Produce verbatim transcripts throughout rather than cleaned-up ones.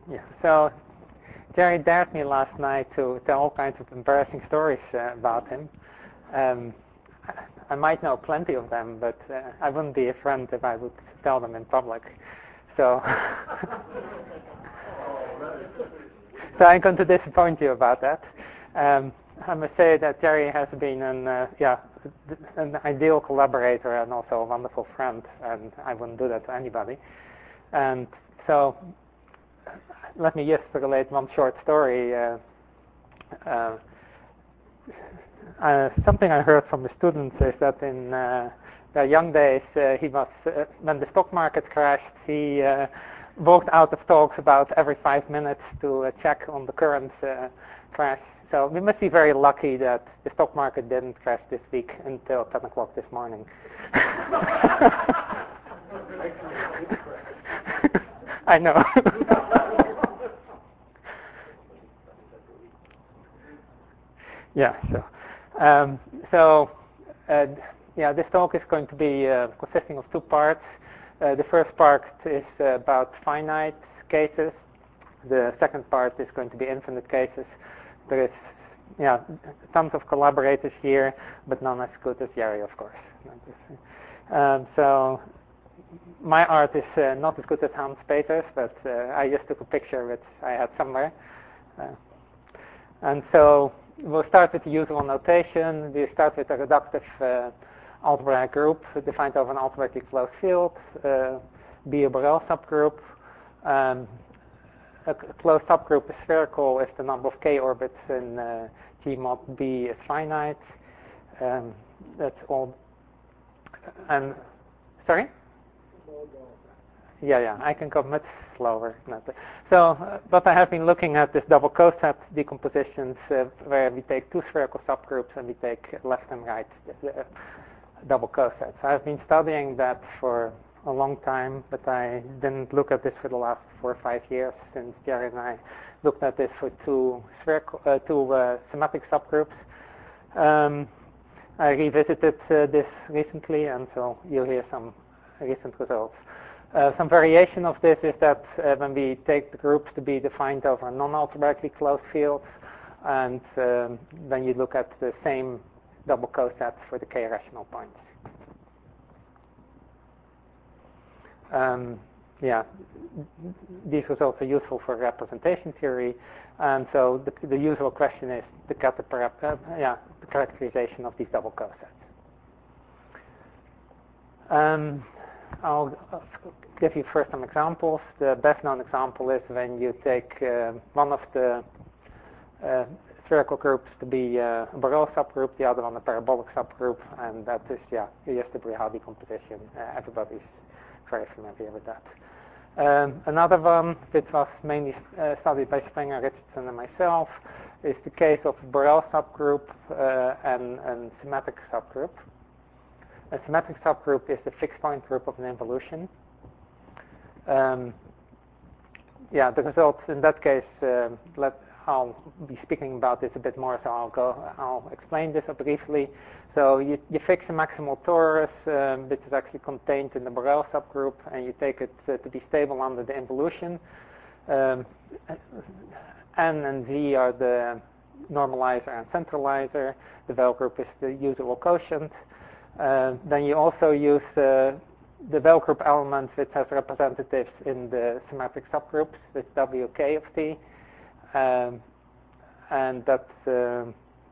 Yeah. So Jerry dared me last night to tell all kinds of embarrassing stories uh, about him. Um, I might know plenty of them, but uh, I wouldn't be a friend if I would tell them in public. So, so I'm going to disappoint you about that. Um, I must say that Jerry has been an uh, yeah an ideal collaborator and also a wonderful friend, and I wouldn't do that to anybody. And so, let me just relate one short story. Uh, uh, uh, something I heard from the students is that in uh, their young days, uh, he was uh, when the stock market crashed, he uh, walked out of talks about every five minutes to uh, check on the current uh, crash. So we must be very lucky that the stock market didn't crash this week until ten o'clock this morning. I know. Yeah. So, um, so uh, yeah, this talk is going to be uh, consisting of two parts. Uh, the first part is uh, about finite cases. The second part is going to be infinite cases. There is, yeah, tons of collaborators here, but none as good as Jerry, of course. Um, so my art is uh, not as good as Hans Peters, but uh, I just took a picture which I had somewhere. Uh, and so we'll start with the usual notation. We start with a reductive uh, algebraic group defined over an algebraically closed field, uh, be a Borel subgroup. Um, a closed subgroup is spherical if the number of k orbits in uh, G mod B is finite. Um, that's all. And sorry? Yeah, yeah, I can go much slower. So uh, what I have been looking at is double coset decompositions uh, where we take two spherical subgroups and we take left and right uh, double cosets. I've been studying that for a long time, but I didn't look at this for the last four or five years since Jerry and I looked at this for two spherical, uh, two uh, symmetric subgroups. Um, I revisited uh, this recently, and so you'll hear some recent results. Uh, some variation of this is that uh, when we take the groups to be defined over non-algebraically closed fields, and um, then you look at the same double cosets for the k rational points. Um, yeah, these results are useful for representation theory, and so the, the usual question is to get the, uh, yeah, the characterization of these double cosets. Um, I'll give you first some examples. The best known example is when you take uh, one of the uh, spherical groups to be uh, a Borel subgroup, the other one a parabolic subgroup, and that is, yeah, just a Brihal decomposition. Uh, everybody's very familiar with that. Um, another one, which was mainly uh, studied by Springer, Richardson, and myself, is the case of a Borel subgroup uh, and a symmetric subgroup. A symmetric subgroup is the fixed point group of an involution. Um, yeah, the results in that case, uh, let, I'll be speaking about this a bit more, so I'll go. I'll explain this briefly. So you, you fix a maximal torus, um, which is actually contained in the Borel subgroup, and you take it uh, to be stable under the involution. Um, N and Z are the normalizer and centralizer. The Vel group is the usual quotient. Uh, then you also use uh, the Vel group elements which has representatives in the symmetric subgroups with W K of T. Um, and that's uh,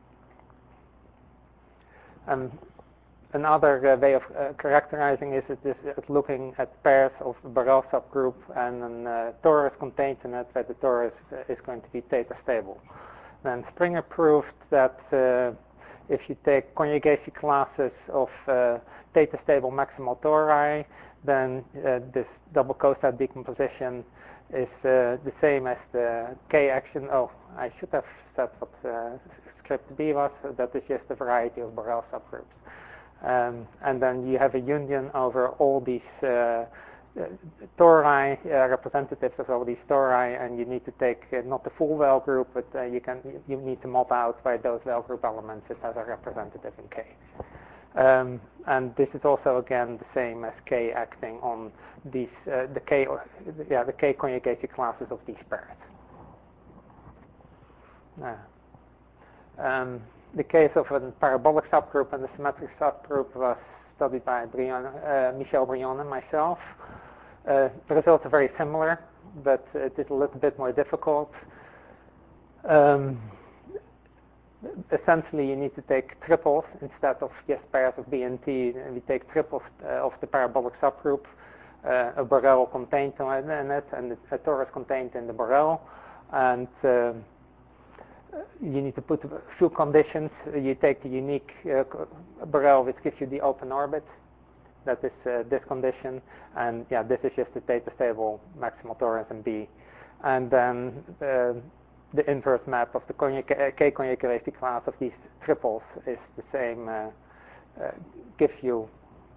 um, another uh, way of uh, characterizing is it is looking at pairs of a Borel subgroup and a uh, torus contained in it, where the torus is going to be theta stable. Then Springer proved that uh, if you take conjugacy classes of uh, theta stable maximal tori, then uh, this double coset decomposition is uh, the same as the K action. Oh, I should have said what uh, script B was. That is just a variety of Borel subgroups. Um, and then you have a union over all these uh, uh, tori, uh, representatives of all these tori, and you need to take uh, not the full Vel group, but uh, you can you need to mod out by those Vel group elements that has a representative in K. Um, and this is also again the same as K acting on these uh, the K or yeah the K conjugacy classes of these pairs. Uh, um, the case of a parabolic subgroup and a symmetric subgroup was studied by Brion, uh, Michel Brion and myself. Uh, the results are very similar, but it is a little bit more difficult. Um, essentially, you need to take triples instead of just pairs of B and T. And we take triples uh, of the parabolic subgroup, uh, a Borel contained in it, and a torus contained in the Borel. And uh, you need to put a few conditions. You take the unique uh, Borel, which gives you the open orbit. That is uh, this condition, and yeah, this is just the theta stable maximal torus in B, and then uh, the inverse map of the conjuga K conjugacy class of these triples is the same. Uh, uh, gives you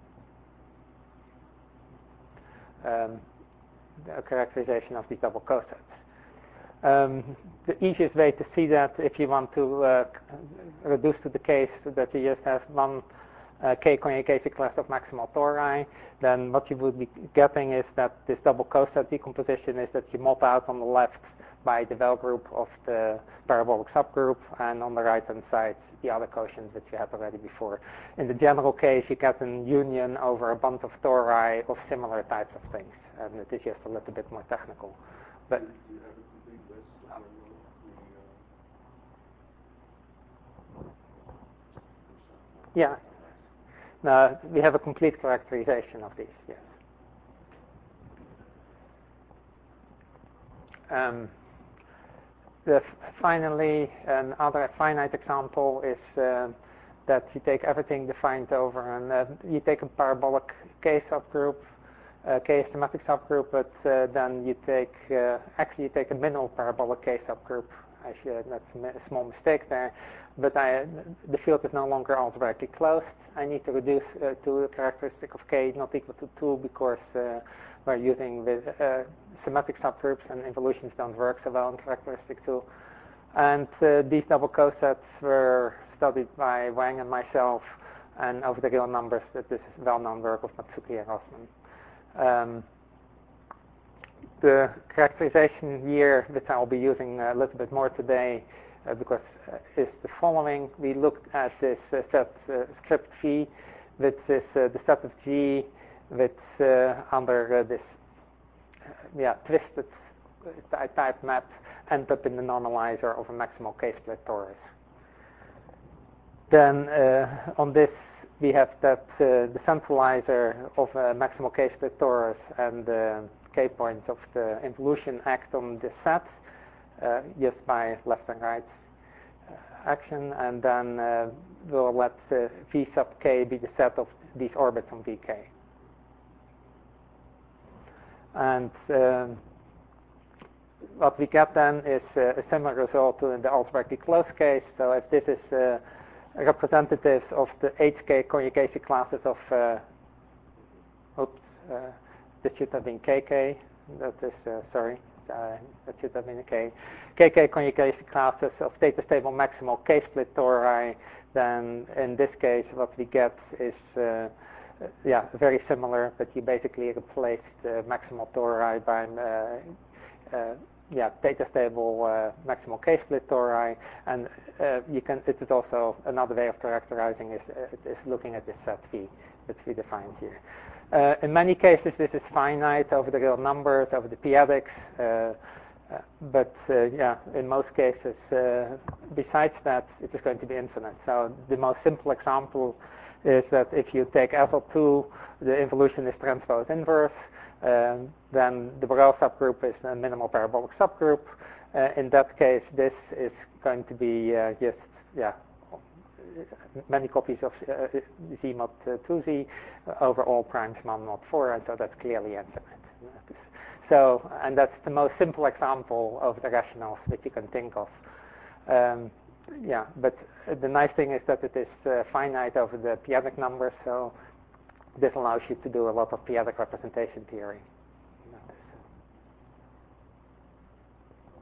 um, a characterization of these double cosets. Um, the easiest way to see that, if you want to uh, reduce to the case that you just have one Uh, K conjugacy class of maximal tori, then what you would be getting is that this double coset decomposition is that you mop out on the left by the Well group of the parabolic subgroup, and on the right hand side the other quotients that you had already before. In the general case, you get an union over a bunch of tori of similar types of things, and it is just a little bit more technical. But yeah. No, we have a complete characterization of these, yes. Um, the, finally, another finite example is uh, that you take everything defined over, and uh, you take a parabolic K subgroup, uh, K symmetric subgroup, but uh, then you take, uh, actually you take a minimal parabolic K subgroup. I should, that's a small mistake there. But I, the field is no longer algebraically closed. I need to reduce uh, to a characteristic of K not equal to two because uh, we're using with uh, symmetric subgroups, and involutions don't work so well in characteristic two. And uh, these double cosets were studied by Wang and myself, and over the real numbers, that this is well-known work of Matsuki and Rossmann. Um, the characterization here, which I'll be using a little bit more today, Uh, because uh, is the following. We looked at this uh, set uh, script G, which is uh, the set of G, which uh, under uh, this uh, yeah twisted type map end up in the normalizer of a maximal K-split torus. Then uh, on this we have that uh, the centralizer of a maximal K-split torus and the K points of the involution act on this set. Uh, just by left and right uh, action, and then uh, we'll let uh, V sub k be the set of these orbits on V K. And um, what we get then is uh, a similar result to in the algebraically closed case. So if this is uh, representative of the H K conjugacy classes of, uh, oops, uh, this should have been K K, that is, uh, sorry. Uh, that should have been a K. K K conjugation classes of theta stable maximal K-split tori, then in this case what we get is uh, yeah, very similar, but you basically replace the maximal tori by uh, uh, yeah, theta stable uh, maximal K-split tori, and uh, you can. It is also another way of characterizing is, uh, is looking at this set V, which we defined here. Uh, in many cases, this is finite over the real numbers, over the p-adics, uh, uh, but uh, yeah, in most cases, uh, besides that, it is going to be infinite. So the most simple example is that if you take S L two, the involution is transpose inverse, um, then the Borel subgroup is a minimal parabolic subgroup. Uh, in that case, this is going to be uh, just, yeah, many copies of uh, Z mod two Z over all primes one mod four, and so that's clearly infinite. So, and that's the most simple example of the rationals that you can think of. Um, yeah, but the nice thing is that it is uh, finite over the p-adic numbers, so this allows you to do a lot of p-adic representation theory.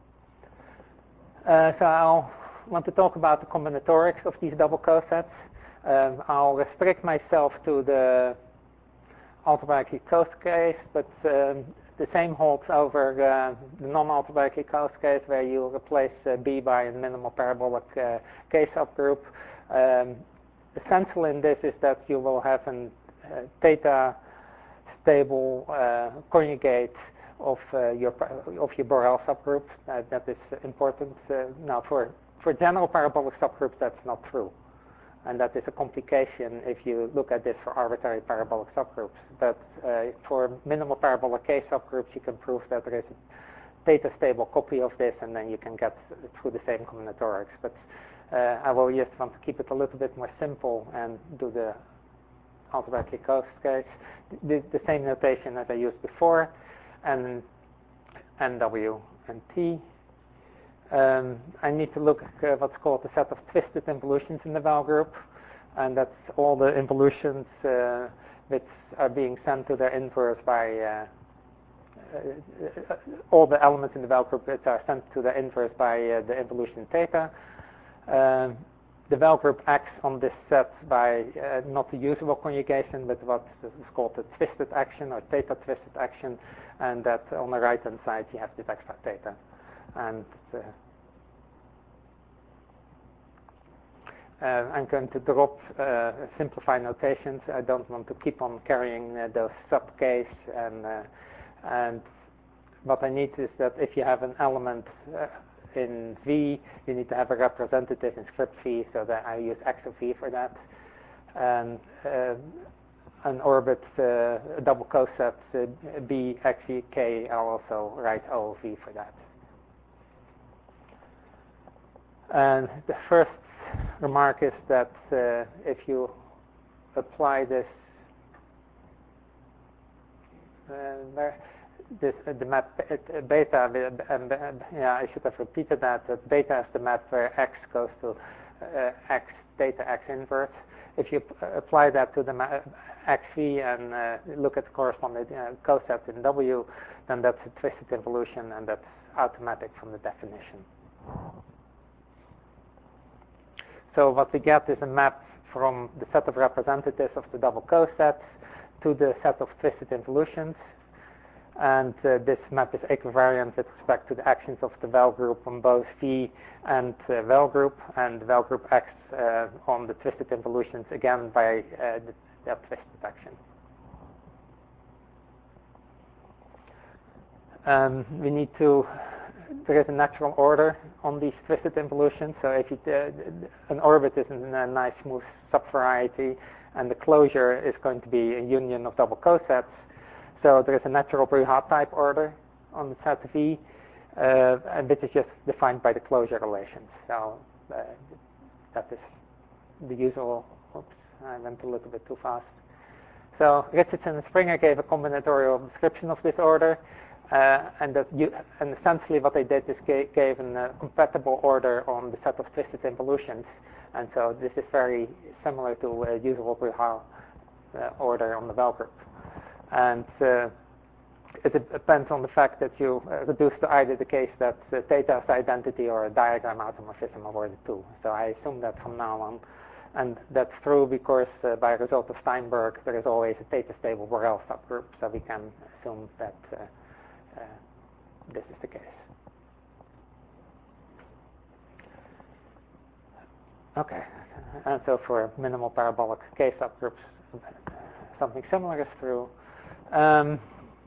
Uh, so I'll want to talk about the combinatorics of these double cosets. Um, I'll restrict myself to the algebraically closed case, but um, the same holds over uh, the non-algebraically closed case, where you replace uh, B by a minimal parabolic uh, K subgroup. Um, essential in this is that you will have a uh, theta stable uh, conjugate of uh, your of your Borel subgroup. Uh, that is important. Uh, now, for for general parabolic subgroups, that's not true. And that is a complication if you look at this for arbitrary parabolic subgroups. But uh, for minimal parabolic K subgroups, you can prove that there is a theta stable copy of this, and then you can get through the same combinatorics. But uh, I will just want to keep it a little bit more simple and do the algebraically closed case. The, the same notation as I used before, and N W and T. Um, I need to look at uh, what's called the set of twisted involutions in the Val group, and that's all the involutions uh, which are being sent to their inverse by uh, uh, all the elements in the Val group which are sent to their inverse by uh, the involution theta. Um, the Val group acts on this set by uh, not the usual conjugation, but what is called the twisted action or theta twisted action, and that on the right hand side you have this extra theta. And uh, uh, I'm going to drop uh, simplify notations. I don't want to keep on carrying uh, those sub-Ks, and uh, and what I need is that if you have an element uh, in V, you need to have a representative in script V, so that I use X of V for that. And uh, an orbit, uh, a double coset uh, B, X, E, K, I'll also write O of V for that. And the first remark is that uh, if you apply this, uh, this uh, the map uh, beta, uh, um, yeah, I should have repeated that. That beta is the map where X goes to uh, X theta X inverse. If you apply that to the map X V and uh, look at the corresponding uh, coset in W, then that's a twisted involution, and that's automatic from the definition. So what we get is a map from the set of representatives of the double cosets to the set of twisted involutions. And uh, this map is equivariant with respect to the actions of the Val group on both V and uh, Val group, and the Val group acts uh, on the twisted involutions again by uh, the, that twisted action. Um, we need to There is a natural order on these twisted involutions. So if you, uh, an orbit is in a nice smooth subvariety, and the closure is going to be a union of double cosets. So there is a natural Brujat type order on the set V, uh, and which is just defined by the closure relations. So uh, that is the usual. Oops, I went a little bit too fast. So Richardson and Springer gave a combinatorial description of this order. Uh, and, that you, and essentially what they did is gave, gave a uh, compatible order on the set of twisted involutions. And so this is very similar to a usual Brujat uh, order on the Val group. And uh, it depends on the fact that you uh, reduce to either the case that uh, theta is identity or a diagram automorphism of order two. So I assume that from now on. And that's true because uh, by result of Steinberg, there is always a theta stable Borel subgroup. So we can assume that uh, Uh, this is the case. Okay, and so for minimal parabolic K subgroups, something similar is true. Um,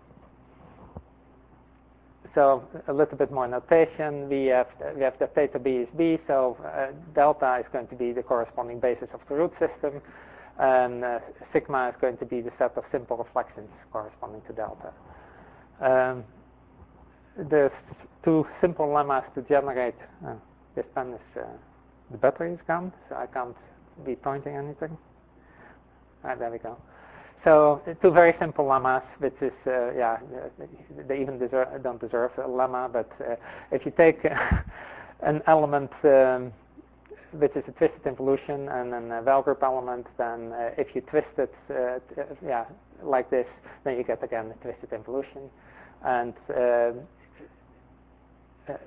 so a little bit more notation. We have we have that theta B is B, so uh, delta is going to be the corresponding basis of the root system, and uh, sigma is going to be the set of simple reflections corresponding to delta. Um, there's two simple lemmas to generate. Uh, this pen is, uh, the battery is gone, so I can't be pointing anything. Ah, there we go. So two very simple lemmas, which is, uh, yeah, they even deserve, don't deserve a lemma, but uh, if you take uh, an element um, which is a twisted involution and then a Val group element, then uh, if you twist it, uh, t yeah, like this, then you get again a twisted involution. And uh, uh,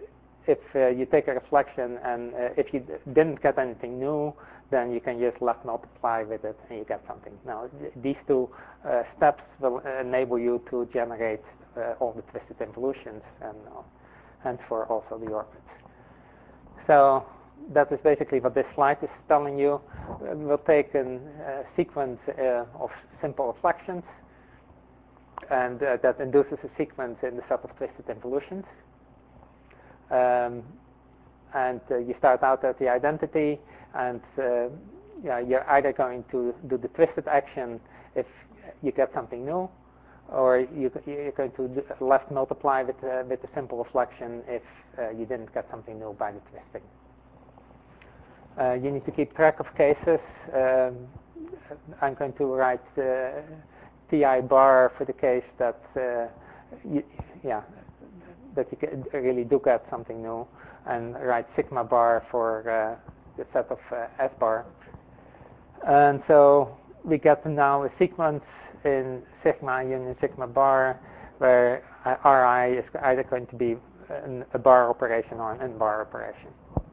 if uh, you take a reflection and uh, if you didn't get anything new, then you can just left multiply with it and you get something. Now, th these two uh, steps will enable you to generate uh, all the twisted involutions and uh, hence for also the orbits. So that is basically what this slide is telling you. Uh, we'll take a uh, sequence uh, of simple reflections, and uh, that induces a sequence in the set of twisted involutions. Um, and uh, you start out at the identity, and uh, yeah, you're either going to do the twisted action if you get something new, or you, you're going to do left multiply with, uh, with a simple reflection if uh, you didn't get something new by the twisting. Uh, you need to keep track of cases. Um, I'm going to write uh, Ti bar for the case that uh, you, yeah, that you really do get something new, and write sigma bar for uh, the set of uh, S bar. And so we get now a sequence in sigma union sigma bar where uh, Ri is either going to be an, a bar operation or an n-bar operation.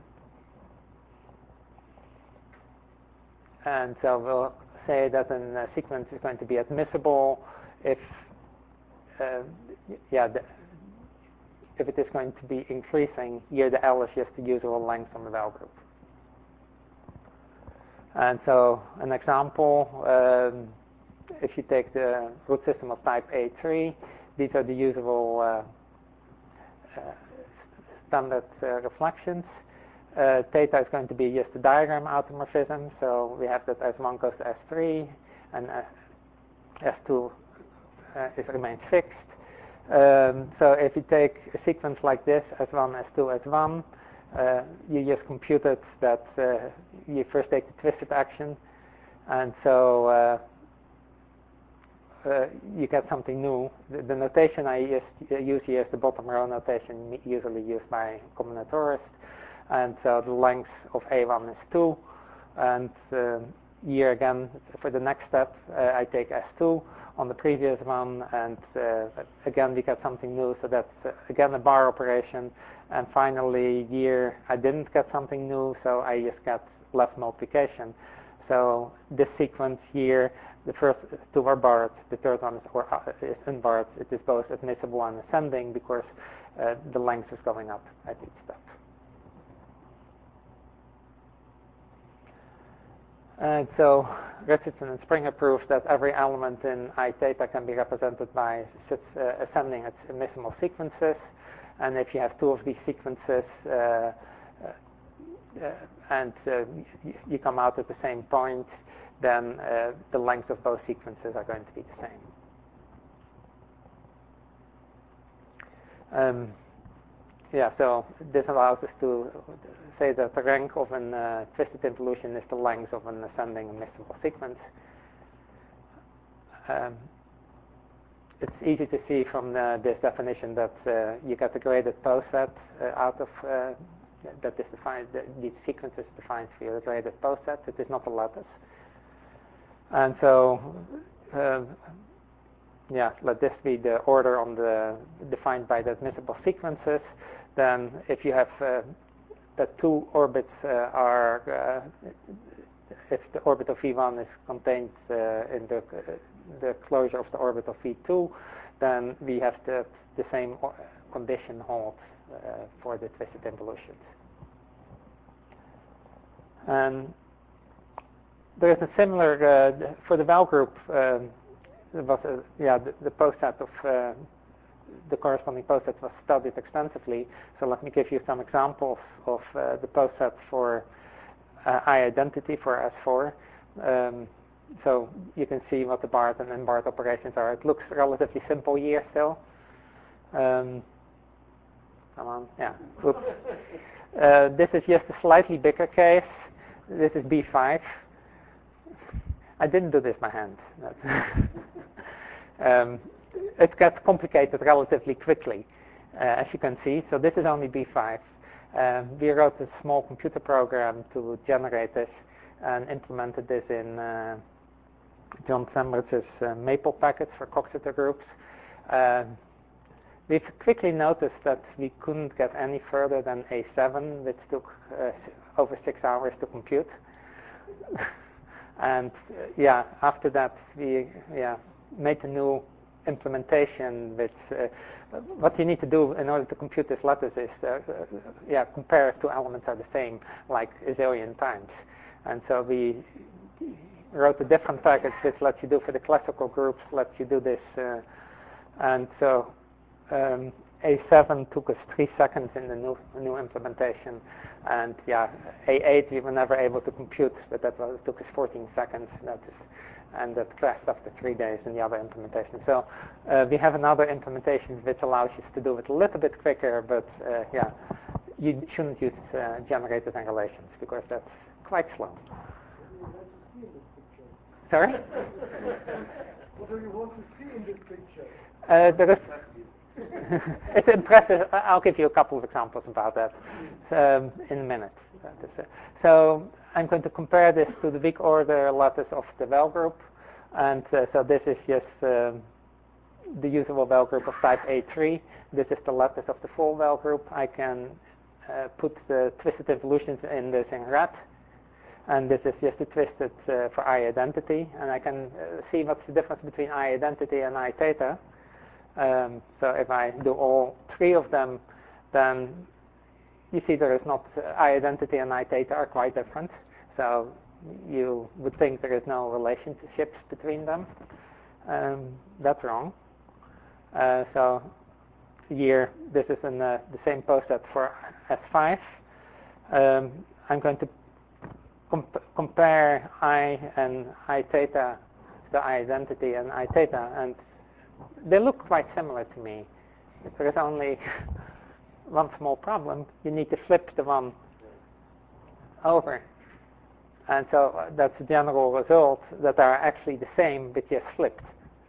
And so we'll say that a sequence is going to be admissible if, uh, yeah, the, if it is going to be increasing. Here the L is just the usual length on the Val group. And so an example, um, if you take the root system of type A three, these are the usual uh, uh, standard uh, reflections. Uh, theta is going to be just a diagram automorphism, so we have that S one goes to S three, and uh, S two uh, is remains fixed. Um, so if you take a sequence like this, S one, S two, S one, uh, you just computed that uh, you first take the twisted action, and so uh, uh, you get something new. The, the notation I use, uh, use here is the bottom row notation usually used by combinatorists. And so the length of A one is two, and uh, here again, for the next step, uh, I take S two on the previous one, and uh, again we get something new, so that's uh, again a bar operation. And finally here I didn't get something new, so I just get left multiplication. So this sequence here, the first two are barred, the third one is, or, uh, is unbarred. It is both admissible and ascending because uh, the length is going up at each step. And so Richardson and Springer proves that every element in I theta can be represented by such uh, ascending admissible sequences. And if you have two of these sequences uh, uh, and uh, you come out at the same point, then uh, the length of both sequences are going to be the same. Um, Yeah, so this allows us to say that the rank of a uh, twisted involution is the length of an ascending admissible sequence. Um, it's easy to see from the, this definition that uh, you get the graded poset uh, out of uh, that is defined. The, these sequences defined for you the graded poset. It is not a lattice, and so uh, yeah, let this be the order on the defined by the admissible sequences. Then if you have uh, that two orbits uh, are, uh, if the orbit of V one is contained uh, in the, uh, the closure of the orbit of V two, then we have the, the same condition hold uh, for the twisted involutions. And there is a similar, uh, for the Val group, um, there was a, yeah, the, the poset of uh, the corresponding poset was studied extensively. So let me give you some examples of uh, the poset for uh, I identity for S four. Um, so you can see what the barred and unbarred operations are. It looks relatively simple here still. Um, come on, yeah. Oops. Uh, this is just a slightly bigger case. This is B five. I didn't do this by hand. um, it gets complicated relatively quickly, uh, as you can see. So this is only B five. Um, we wrote a small computer program to generate this and implemented this in uh, John Sembridge's uh, Maple package for Coxeter groups. Uh, we've quickly noticed that we couldn't get any further than A seven, which took uh, over six hours to compute. And uh, yeah, after that we yeah made a new implementation. Which uh, what you need to do in order to compute this lattice is uh, uh, yeah compare two elements are the same like a zillion times. And so we wrote a different package which lets you do for the classical groups, lets you do this. Uh, and so um, A seven took us three seconds in the new new implementation. And yeah, A eight we were never able to compute, but that was, took us fourteen seconds. That is, and that crashed after three days in the other implementation. So uh, we have another implementation which allows you to do it a little bit quicker, but uh, yeah, you shouldn't use uh, generated relations because that's quite slow. Sorry? What do you want to see in this picture? Uh, there is it's impressive. I'll give you a couple of examples about that um, in a minute. So I'm going to compare this to the weak order lattice of the Well group. And uh, so this is just um, the usable Well group of type A three. This is the lattice of the full Well group. I can uh, put the twisted evolutions in this in red. And this is just a twisted uh, for I identity. And I can uh, see what's the difference between I identity and I theta. Um, so if I do all three of them, then you see there is not uh, I identity and I theta are quite different. So you would think there is no relationships between them. Um, that's wrong. Uh, so here, this is in uh, the same post set for S five. Um, I'm going to comp compare I and I theta, the I identity and I theta, and they look quite similar to me. There is only one small problem. You need to flip the one over. And so uh, that's the general result, that they are actually the same, but just flipped.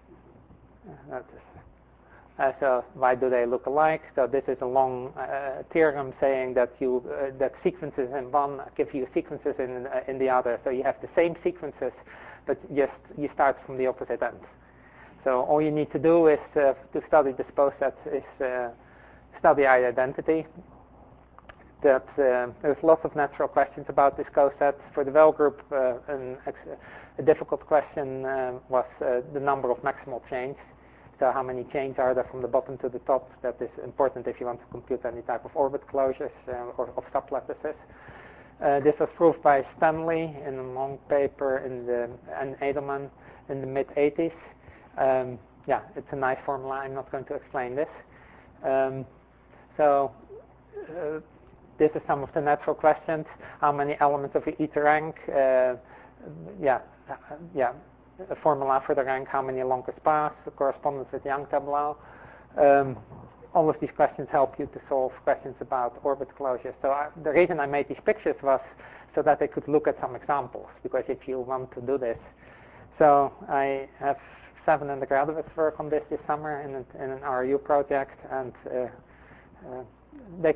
Uh, uh, so why do they look alike? So this is a long uh, theorem saying that you uh, that sequences in one give you sequences in uh, in the other. So you have the same sequences, but just you start from the opposite end. So all you need to do is uh, to study this post set is uh, study I identity. That uh, there's lots of natural questions about this coset. For the Well group, uh, an ex a difficult question uh, was uh, the number of maximal chains. So how many chains are there from the bottom to the top? That is important if you want to compute any type of orbit closures uh, or of sublattices. Uh, this was proved by Stanley in a long paper in the, and Edelman in the mid eighties. Um, yeah, it's a nice formula. I'm not going to explain this. Um, so uh, this is some of the natural questions. How many elements of each rank? Uh, yeah, uh, yeah. A formula for the rank. How many longest paths? The correspondence with Young tableau. Um, all of these questions help you to solve questions about orbit closures. So I, the reason I made these pictures was so that I could look at some examples. Because if you want to do this, so I have seven undergraduates work on this this summer in, a, in an R U project, and uh, uh, they,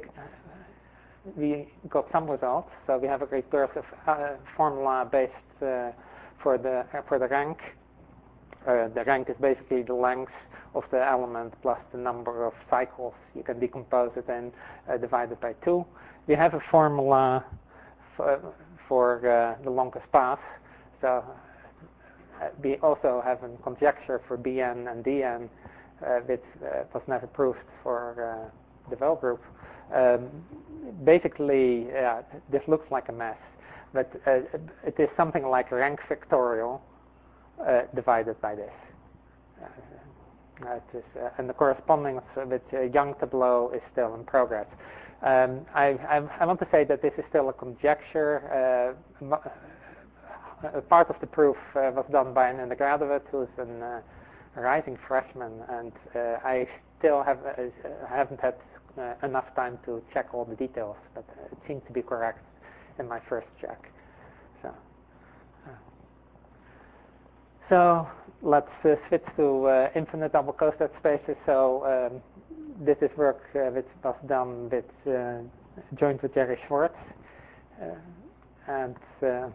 we got some results. So we have a recursive uh, formula based uh, for the uh, for the rank. Uh, the rank is basically the length of the element plus the number of cycles. You can decompose it and uh, divide it by two. We have a formula for, for uh, the longest path. So uh, we also have a conjecture for B N and D N, uh, which uh, was never proved for uh, the Well group. Um, basically, uh, this looks like a mess, but uh, it is something like rank factorial uh, divided by this. Uh, it is, uh, and the correspondence with uh, Young tableau is still in progress. Um, I, I, I want to say that this is still a conjecture. Uh, a part of the proof uh, was done by an undergraduate who's an, uh, a rising freshman, and uh, I still have uh, haven't had uh, enough time to check all the details, but it seems to be correct in my first check. So, uh, so let's uh, switch to uh, infinite double coset spaces. So um, this is work uh, which was done with uh, joined with Jerry Schwartz, uh, and uh,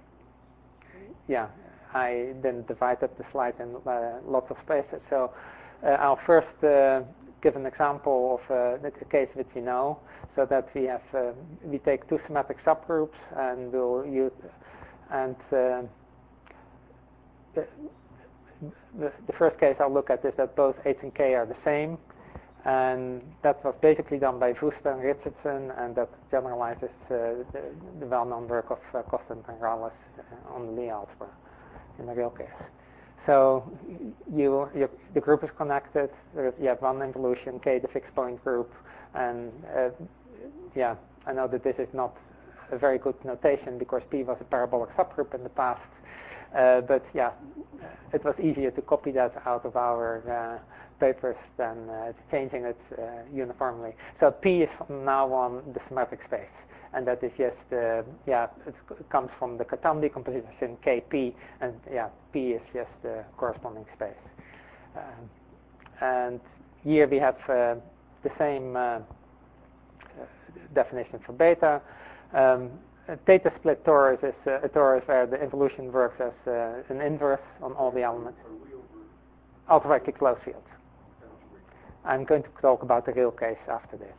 yeah, I then divided the slide in uh, lots of spaces. So uh, I'll first uh, give an example of uh, a case which we know, so that we have uh, we take two symmetric subgroups and we'll use and uh, the, the, the first case I'll look at is that both H and K are the same, and that was basically done by Wooster and Richardson, and that generalizes uh, the, the well-known work of uh, Costa and Rallis uh, on the Lie algebra in the real case. So you, you, the group is connected. There's, you have one involution, K, the fixed point group, and uh, yeah, I know that this is not a very good notation because P was a parabolic subgroup in the past, uh, but yeah, it was easier to copy that out of our uh, papers than uh, changing it uh, uniformly. So P is from now on the symmetric space. And that is just, uh, yeah, it comes from the Cartan decomposition K P, and yeah, P is just the corresponding space. Um, and here we have uh, the same uh, definition for beta. Um, a theta split torus is uh, a torus where the involution works as uh, an inverse on all the elements. Algebraically closed field. I'm going to talk about the real case after this.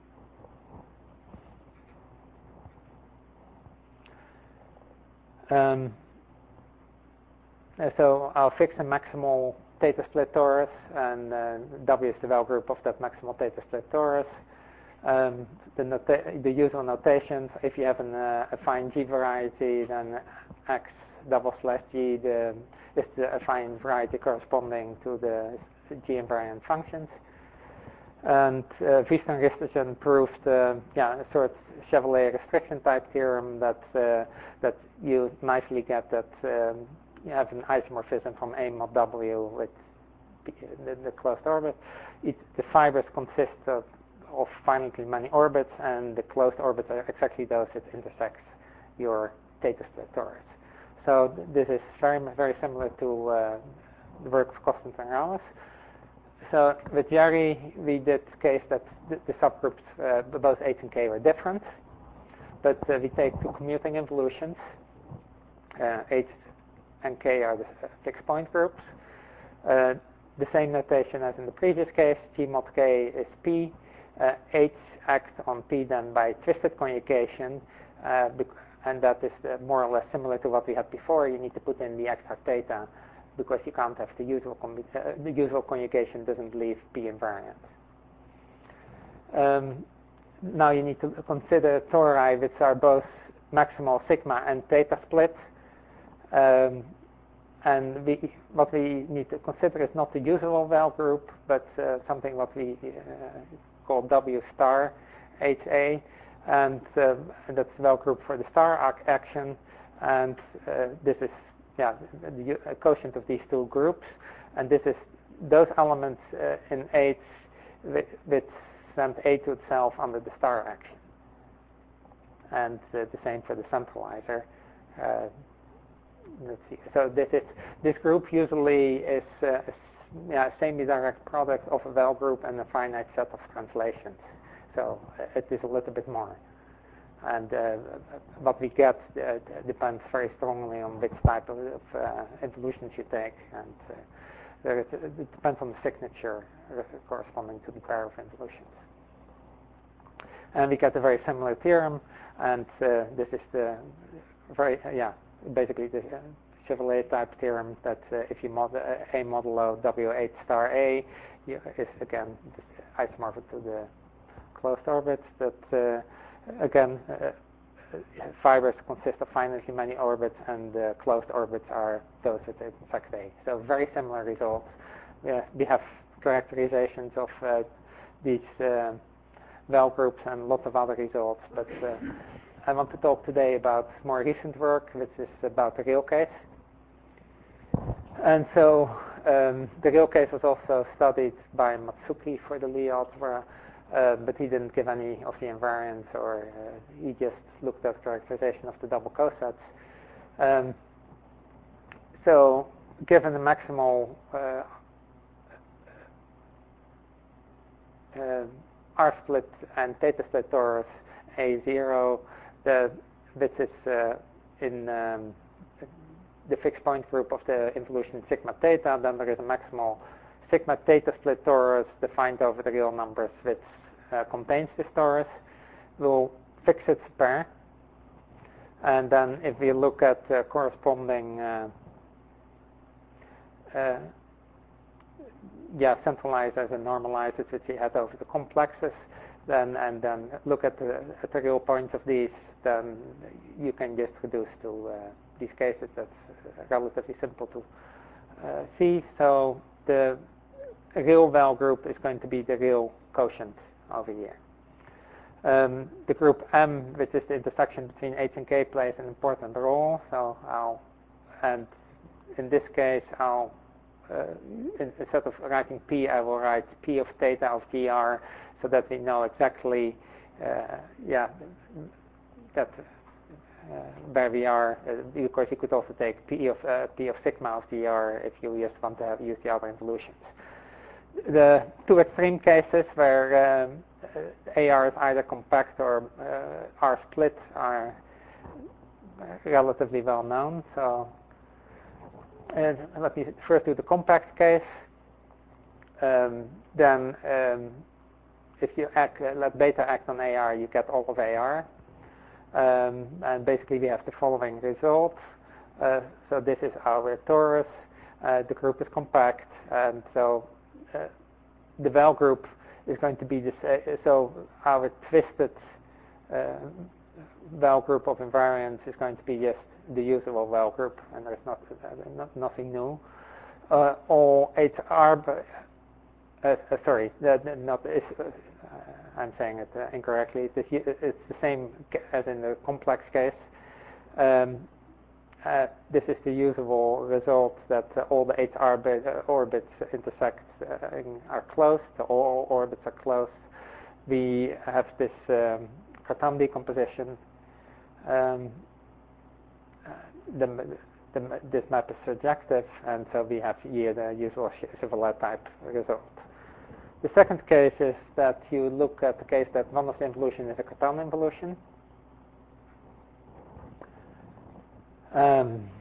Um, so I'll fix a maximal theta split torus, and uh, W is the well group of that maximal theta split torus. Um, the, nota the usual notations, if you have an, uh, a fine G variety, then X double slash G the, is the affine variety corresponding to the G invariant functions. And uh, Wooster and Richardson proved uh, yeah, a sort of Chevalier restriction type theorem that uh, that you nicely get that um, you have an isomorphism from A mod W with the, the closed orbit. It, the fibers consist of, of finitely many orbits, and the closed orbits are exactly those that intersects your theta split torus. So th this is very very similar to uh, the work of Costa and Rallis. So with Jerry, we did case that the, the subgroups, uh, both H and K, were different, but uh, we take two commuting involutions. Uh, H and K are the uh, fixed point groups. Uh, the same notation as in the previous case. G mod K is P. Uh, H acts on P then by twisted conjugation, uh, and that is uh, more or less similar to what we had before. You need to put in the extra theta, because you can't have the usual uh, the usual conjugation doesn't leave P invariant. Um, now you need to consider tori which are both maximal sigma and theta split. Um, and we, what we need to consider is not the usual well group, but uh, something what we uh, call W star H A, and, uh, and that's well group for the star ac action, and uh, this is yeah, the uh, quotient of these two groups, and this is those elements uh, in H which send A to itself under the star action, and uh, the same for the centralizer. Uh, let's see. So this is this group usually is uh, a yeah, semi-direct product of a well group and a finite set of translations. So uh, it is a little bit more. And uh, what we get uh, depends very strongly on which type of uh, involutions you take, and uh, there is, it depends on the signature corresponding to the pair of involutions. And we get a very similar theorem, and uh, this is the very uh, yeah basically the uh, Chevalier type theorem that uh, if you mod uh, A modulo W H star A you, is again isomorphic to the closed orbits that. Uh, Again, uh, fibers consist of finitely many orbits, and the uh, closed orbits are those that intersect A. So very similar results. Uh, we have characterizations of uh, these uh, well groups and lots of other results, but uh, I want to talk today about more recent work, which is about the real case. And so um, the real case was also studied by Matsuki for the Lie algebra. Uh, but he didn't give any of the invariants, or uh, he just looked at characterization of the double cosets. Um, so given the maximal uh, uh, R split and theta split torus A zero, the, which is uh, in um, the fixed point group of the involution sigma theta, then there is a maximal sigma theta split torus defined over the real numbers which uh, contains this torus will fix its pair. And then if we look at the corresponding uh, uh, yeah, centralizers and normalizers which we had over the complexes, then and then look at the, at the real points of these, then you can just reduce to uh, these cases. That's relatively simple to uh, see. So the real val group is going to be the real quotient over here. Um, the group M, which is the intersection between H and K, plays an important role. So I'll, and in this case, I'll uh, instead of writing P, I will write P of theta of G R, so that we know exactly, uh, yeah, that uh, where we are. Uh, of course, you could also take P of uh, P of sigma of G R if you just want to have use the other involutions. The two extreme cases where um, uh, A R is either compact or uh, R split are relatively well known. So uh, let me first do the compact case. Um, then um, if you act, uh, let beta act on A R, you get all of A R. Um, and basically we have the following results. Uh, so this is our torus. Uh, the group is compact, and so uh, the val group is going to be this. Uh, so our twisted uh, val group of invariants is going to be just the usual val group, and there's not, uh, not nothing new. Uh, all H R. Uh, uh, sorry, that, that not is. Uh, I'm saying it uh, incorrectly. It's, it's the same as in the complex case. Um, uh, this is the usual result that uh, all the H R uh, orbits intersect uh, are closed. So all orbits are closed. We have this um, Cartan decomposition. Um, the, the, this map is surjective, and so we have here the usual Chevrolet type result. The second case is that you look at the case that one of the involution is a Cartan involution. Um,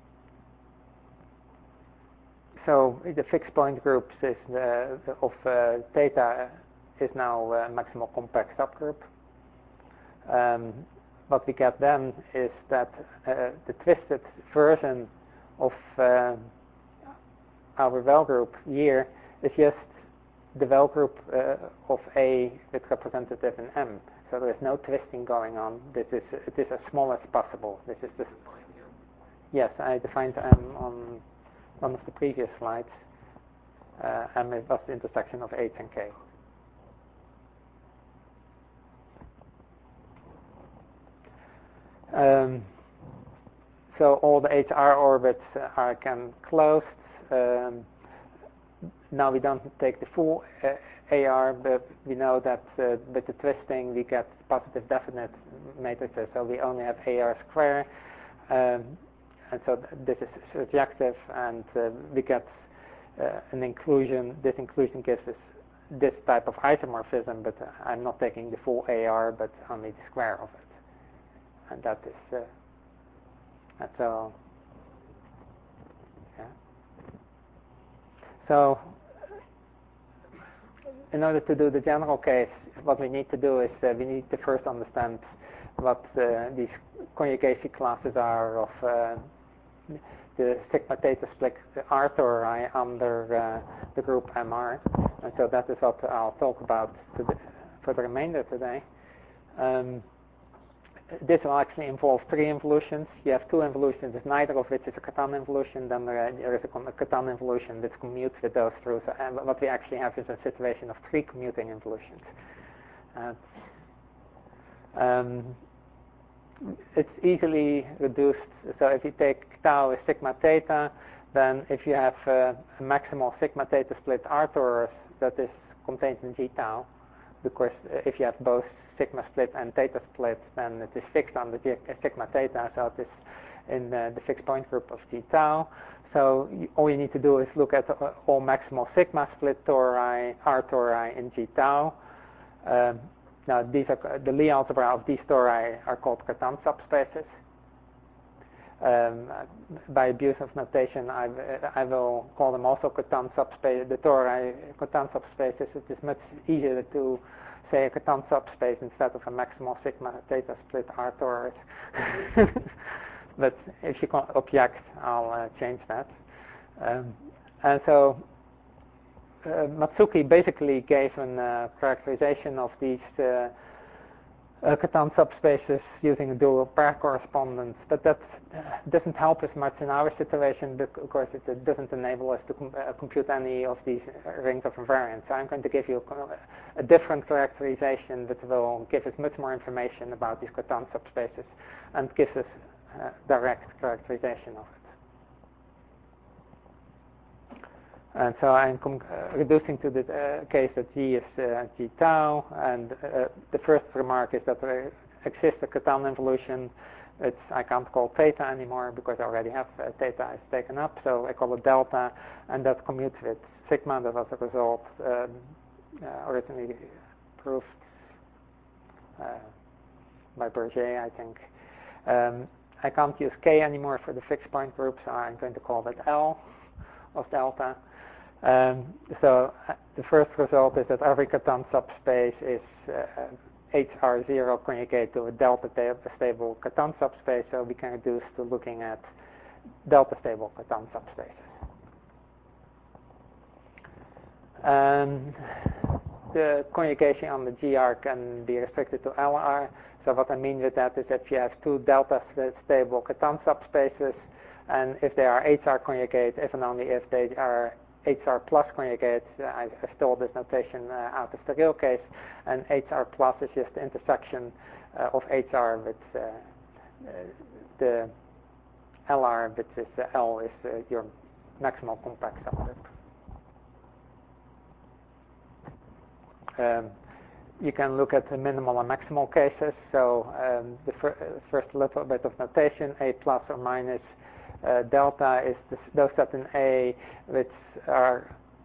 so the fixed point groups is the, the of uh, theta is now a maximal compact subgroup. Um, what we get then is that uh, the twisted version of uh, our val group here is just the val group uh, of A with representative in M. So there is no twisting going on. This is it is as small as possible. This is the yes, I defined M on one of the previous slides. Uh, M was the intersection of H and K. Um, so all the H R orbits are can closed. Um, now we don't take the full uh, A R, but we know that uh, with the twisting we get positive definite matrices, so we only have A R square, um, and so th this is surjective, and uh, we get uh, an inclusion. This inclusion gives us this type of isomorphism, but uh, I'm not taking the full A R, but only the square of it, and that is uh, and so yeah. So in order to do the general case, what we need to do is uh, we need to first understand what uh, these conjugation classes are of uh, the sigma theta split R tori under uh, the group M R, and so that is what I'll talk about today, for the remainder today. Um, This will actually involve three involutions. You have two involutions, neither of which is a Cartan involution. Then there, there is a, a Cartan involution which commutes with those through. So uh, what we actually have is a situation of three commuting involutions. Uh, um, it's easily reduced. So if you take tau as sigma theta, then if you have uh, a maximal sigma theta split R torus that is contained in G tau, because if you have both sigma split and theta split, then it is fixed on the G, uh, sigma theta, so it is in uh, the fixed point group of G tau. So you, all you need to do is look at uh, all maximal sigma split tori, R tori in G tau. Um, now these are the Lie algebra of these tori are called Cartan subspaces. Um, by abuse of notation, I, I will call them also Catan subspace. The tori Catan subspaces. It is much easier to say a Catan subspace instead of a maximal sigma theta split R torus. But if you call object, I'll uh, change that. Um, and so uh, Matsuki basically gave a uh, characterization of these uh, uh, Catan subspaces using a dual pair correspondence, but that uh, doesn't help us much in our situation because it, it doesn't enable us to com uh, compute any of these rings of invariance. So I'm going to give you a, a different characterization that will give us much more information about these Catan subspaces and gives us uh, direct characterization of it. And so I'm uh, reducing to the uh, case that G is uh, G tau, and uh, the first remark is that there exists a Catan involution. It's, I can't call theta anymore because I already have uh, theta is taken up, so I call it delta, and that commutes with sigma. That was a result um, uh, originally proved uh, by Berger, I think. Um, I can't use K anymore for the fixed point group, so I'm going to call that L of delta. Um, so uh, the first result is that every Catan subspace is uh, H R zero conjugate to a delta stable Catan subspace, so we can reduce to looking at delta stable Catan subspaces. Um, the conjugation on the G R can be restricted to L R. So what I mean with that is that if you have two delta stable Catan subspaces, and if they are H R conjugate, if and only if they are H R plus conjugate, uh, I, I stole this notation uh, out of the real case, and H R plus is just the intersection uh, of H R with uh, uh, the L R, which is uh, L is uh, your maximal compact subgroup. Um, you can look at the minimal and maximal cases. So um, the fir first little bit of notation, A plus or minus Uh, delta is this, those set in A which are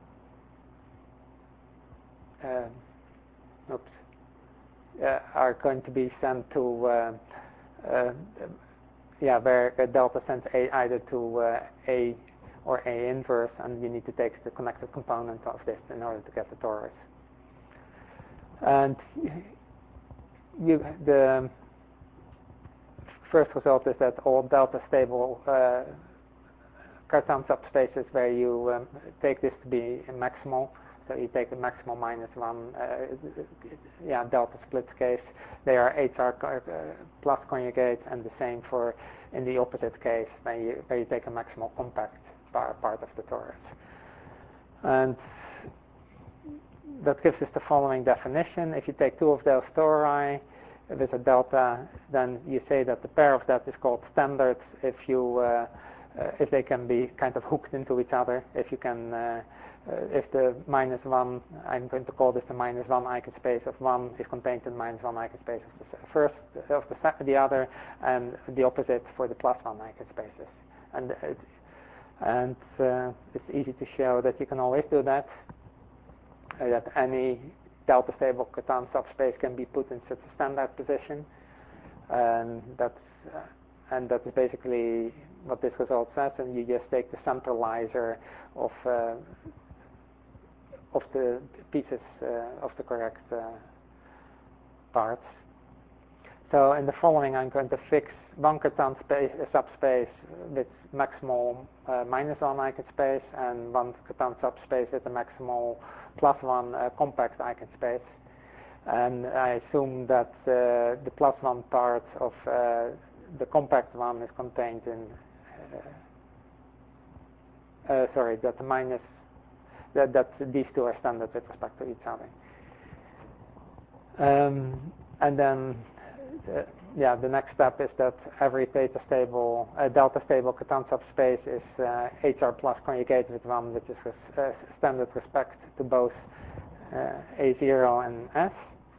uh, oops, uh, are going to be sent to uh, uh, yeah where uh, delta sends A either to uh, A or A inverse, and you need to take the connected component of this in order to get the torus. And you the first result is that all delta stable uh, Catan subspaces where you um, take this to be a maximal, so you take the maximal minus one, uh, yeah, delta split case, they are H R uh, plus conjugate, and the same for in the opposite case where you, where you take a maximal compact par part of the torus. And that gives us the following definition. If you take two of those tori with a delta, then you say that the pair of that is called standard if you uh, uh, if they can be kind of hooked into each other. If you can, uh, uh, if the minus one, I'm going to call this the minus one eigenspace of one is contained in minus one eigenspace of the first of the second, the other, and the opposite for the plus one eigenspaces. And it, and uh, it's easy to show that you can always do that. Uh, that any delta stable Catan subspace can be put in such a standard position, and that's uh, and that is basically what this result says. And you just take the centralizer of uh, of the pieces uh, of the correct uh, parts. So in the following, I'm going to fix one Catan space, uh, subspace with maximal uh, minus one eigenspace, and one Catan subspace with a maximal plus one uh, compact eigenspace. And I assume that uh, the plus one part of uh, the compact one is contained in, uh, uh, sorry, that the minus, that, that these two are standard with respect to each other. Um, and then, uh, yeah, the next step is that every theta stable, uh, delta stable Catan subspace is uh, H R plus conjugated with one, which is res uh, standard respect to both uh, A zero and S.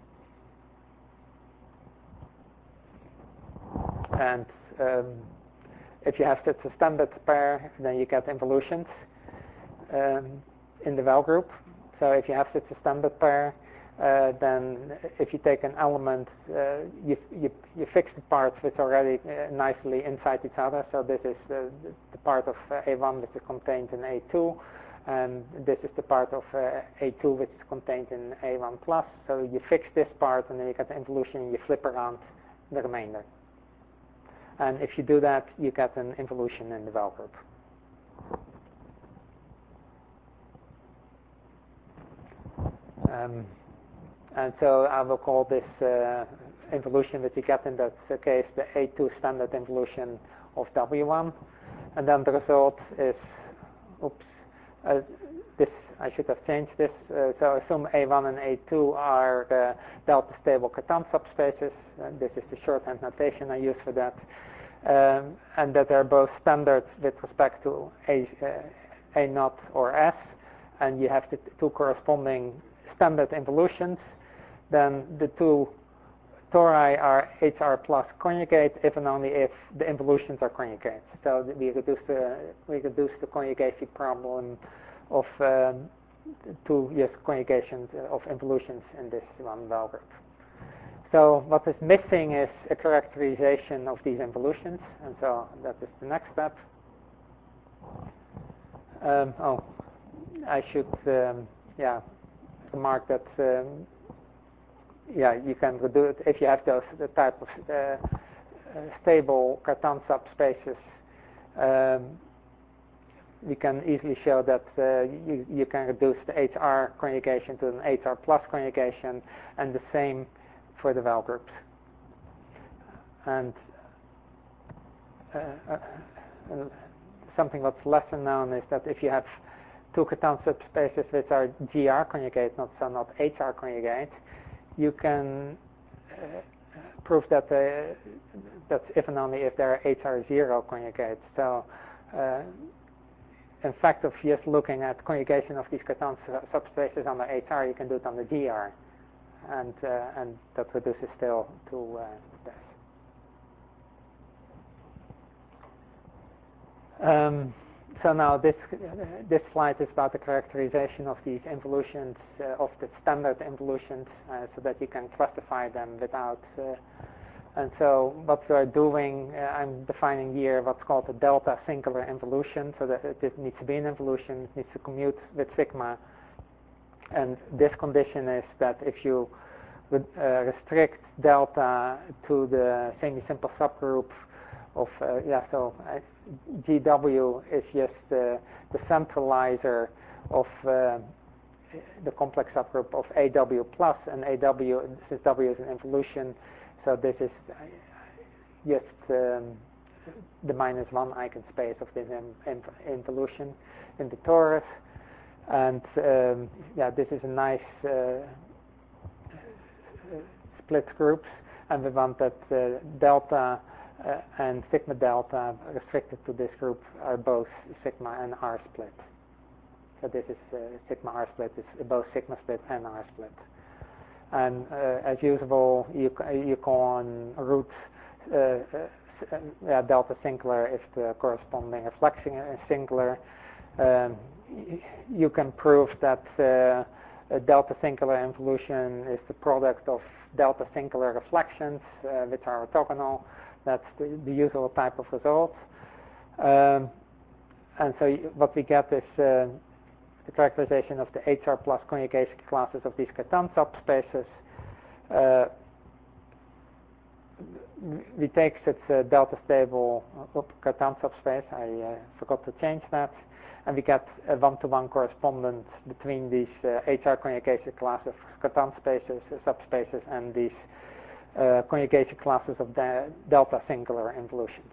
And um, if you have such a standard pair, then you get involutions um, in the well group. So if you have such a standard pair, uh, then if you take an element, uh, you, you, you fix the parts which are already uh, nicely inside each other. So this is uh, the part of uh, A one which is contained in A two, and this is the part of uh, A two which is contained in A one plus. So you fix this part, and then you get the involution, and you flip around the remainder. And if you do that, you get an involution in the Vel group. Um, and so I will call this uh, involution that you get in that case the A two standard involution of W one. And then the result is, oops, uh, this, I should have changed this. Uh, so assume A one and A two are uh, delta stable Cartan subspaces. And this is the shorthand notation I use for that. Um, and that they're both standard with respect to A, uh, A naught or S. And you have the two corresponding standard involutions. Then the two tori are H R plus conjugate if and only if the involutions are conjugate. So we reduce the we reduce the conjugacy problem of um, two yes conjugations of involutions in this one Vel group. So what is missing is a characterization of these involutions, and so that is the next step. Um, oh, I should um, yeah remark that. Um, Yeah, you can reduce it if you have those the type of uh, uh, stable Cartan subspaces. Um, we can easily show that uh, you, you can reduce the H R conjugation to an H R plus conjugation, and the same for the Vel groups. And uh, uh, something that's lesser known is that if you have two Cartan subspaces which are G R conjugate, not so not H R conjugate, you can uh, prove that uh, that's if and only if they're H R zero conjugates. So, uh, in fact, of just looking at conjugation of these Cartan subspaces on the H R, you can do it on the G R, and uh, and that reduces still to uh, this. Um, So now this this slide is about the characterization of these involutions, uh, of the standard involutions, uh, so that you can classify them without. Uh, and so what we are doing, uh, I'm defining here what's called a delta singular involution, so that it needs to be an involution, it needs to commute with sigma. And this condition is that if you would, uh, restrict delta to the semi-simple subgroup of uh, yeah, so uh, G W is just uh, the centralizer of uh, the complex subgroup of A W plus, and A W, since W is an involution, so this is just um, the minus one eigenspace of this involution in the torus, and um, yeah, this is a nice uh, split groups, and we want that uh, delta Uh, and sigma delta restricted to this group are both sigma and R split. So this is uh, sigma R split, is both sigma split and R split. And uh, as usual, you you call on root uh, uh, yeah, delta singular if the corresponding reflection is singular. Um, you can prove that uh, a delta singular involution is the product of delta singular reflections, uh, which are orthogonal. That's the, the usual type of result. Um, and so what we get is uh, the characterization of the H R plus conjugation classes of these Cartan subspaces. Uh, we take such a delta stable Cartan subspace. I uh, forgot to change that. And we get a one-to-one correspondence between these uh, H R conjugation classes of Cartan spaces, uh, subspaces, and these Uh, conjugation classes of the delta singular involutions.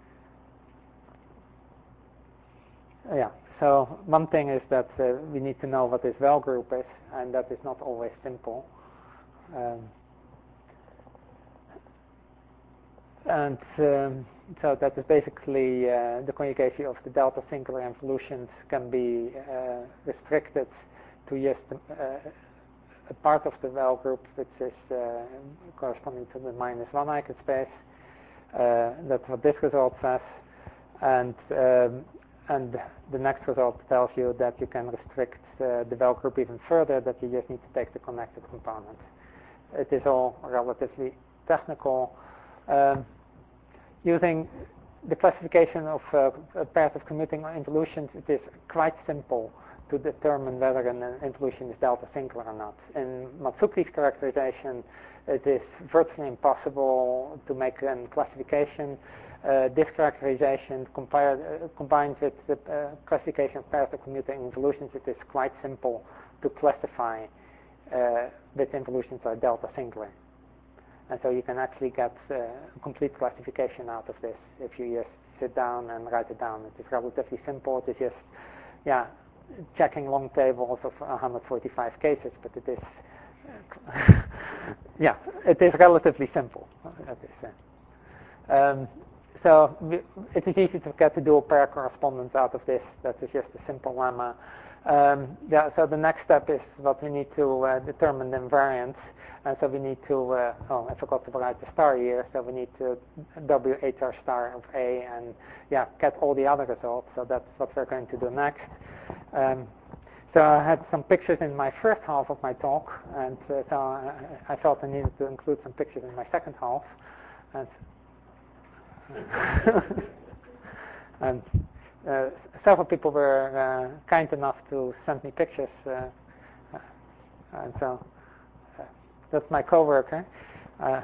Uh, yeah, so one thing is that uh, we need to know what this Vel group is, and that is not always simple. Um, and um, so that is basically uh, the conjugation of the delta singular involutions can be uh, restricted to just uh, a part of the Vel group which is uh, corresponding to the minus one eigenspace. Uh, that's what this result says. And um, and the next result tells you that you can restrict uh, the Vel group even further, that you just need to take the connected component. It is all relatively technical. Um, using the classification of uh, pairs of commuting involutions, it is quite simple to determine whether an involution is delta singular or not. In Matsuki's characterization, it is virtually impossible to make a classification. Uh, this characterization compared, uh, combined with the uh, classification of pairs of commuting involutions, it is quite simple to classify uh, which involutions are delta singular. And so you can actually get uh, a complete classification out of this if you just sit down and write it down. It is relatively simple. It is just, yeah, checking long tables of one hundred forty-five cases, but it is, uh, yeah, it is relatively simple. That is, uh, um, so we, it is easy to get the dual pair correspondence out of this. That is just a simple lemma. Um, yeah, so the next step is what we need to uh, determine the invariance. And so we need to, uh, oh, I forgot to write the star here, so we need to W H R star of A and, yeah, get all the other results. So that's what we're going to do next. Um, so I had some pictures in my first half of my talk, and uh, so I, I felt I needed to include some pictures in my second half. And, and uh, several people were uh, kind enough to send me pictures, uh, and so uh, that's my coworker. Uh,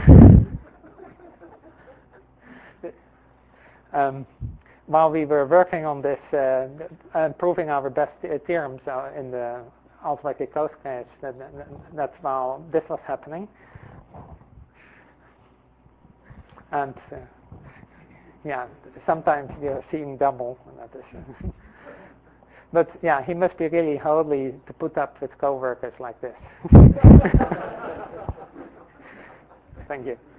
um, while we were working on this, uh, improving our best theorems uh, in the algebraically closed case, that, that's while this was happening. And uh, yeah, sometimes you're seeing double. That is, but yeah, he must be really holy to put up with coworkers like this. Thank you.